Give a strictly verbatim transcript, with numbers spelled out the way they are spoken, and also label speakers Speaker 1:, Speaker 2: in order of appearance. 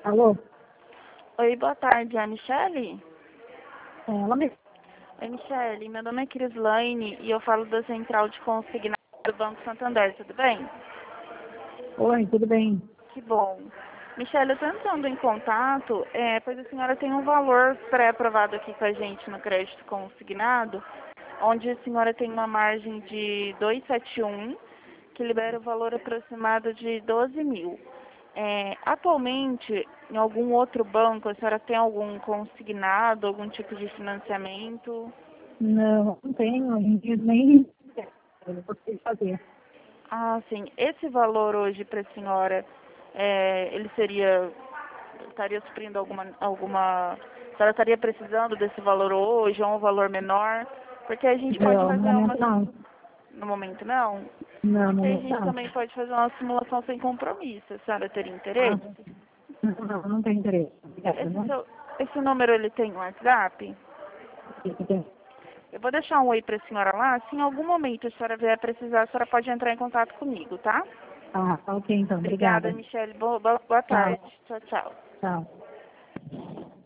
Speaker 1: Alô?
Speaker 2: Oi, boa tarde, é a Michele?
Speaker 1: É ela mesmo.
Speaker 2: Oi, Michele, meu nome é Crislaine e eu falo da Central de Consignado do Banco Santander, tudo bem?
Speaker 1: Oi, tudo bem?
Speaker 2: Que bom. Michele, eu estou entrando em contato, é, pois a senhora tem um valor pré-aprovado aqui com a gente no crédito consignado, onde a senhora tem uma margem de duzentos e setenta e um, que libera o valor aproximado de doze mil. É, atualmente, em algum outro banco, a senhora tem algum consignado, algum tipo de financiamento?
Speaker 1: Não, não tenho, a gente nem eu vou ter que fazer.
Speaker 2: Ah, sim. Esse valor hoje para a senhora, é, ele seria, estaria suprindo alguma, alguma, a senhora estaria precisando desse valor hoje ou um valor menor? Porque a gente pode
Speaker 1: Não, no
Speaker 2: fazer uma,
Speaker 1: momento não.
Speaker 2: no momento não,
Speaker 1: Não, no
Speaker 2: porque a
Speaker 1: momento
Speaker 2: gente
Speaker 1: não.
Speaker 2: também pode fazer uma simulação sem compromisso. A senhora teria
Speaker 1: Ah,
Speaker 2: interesse?
Speaker 1: não, não, não tem interesse. Obrigada,
Speaker 2: Esse,
Speaker 1: não?
Speaker 2: seu, esse número ele tem um WhatsApp?
Speaker 1: Tem, tem.
Speaker 2: Eu vou deixar um oi para a senhora lá. Se em algum momento a senhora vier precisar, a senhora pode entrar em contato comigo, tá?
Speaker 1: Ah, tá ok então,
Speaker 2: Obrigada,
Speaker 1: obrigada.
Speaker 2: Michele. Boa, boa boa
Speaker 1: Tchau,
Speaker 2: tarde. Tchau, tchau.
Speaker 1: tchau.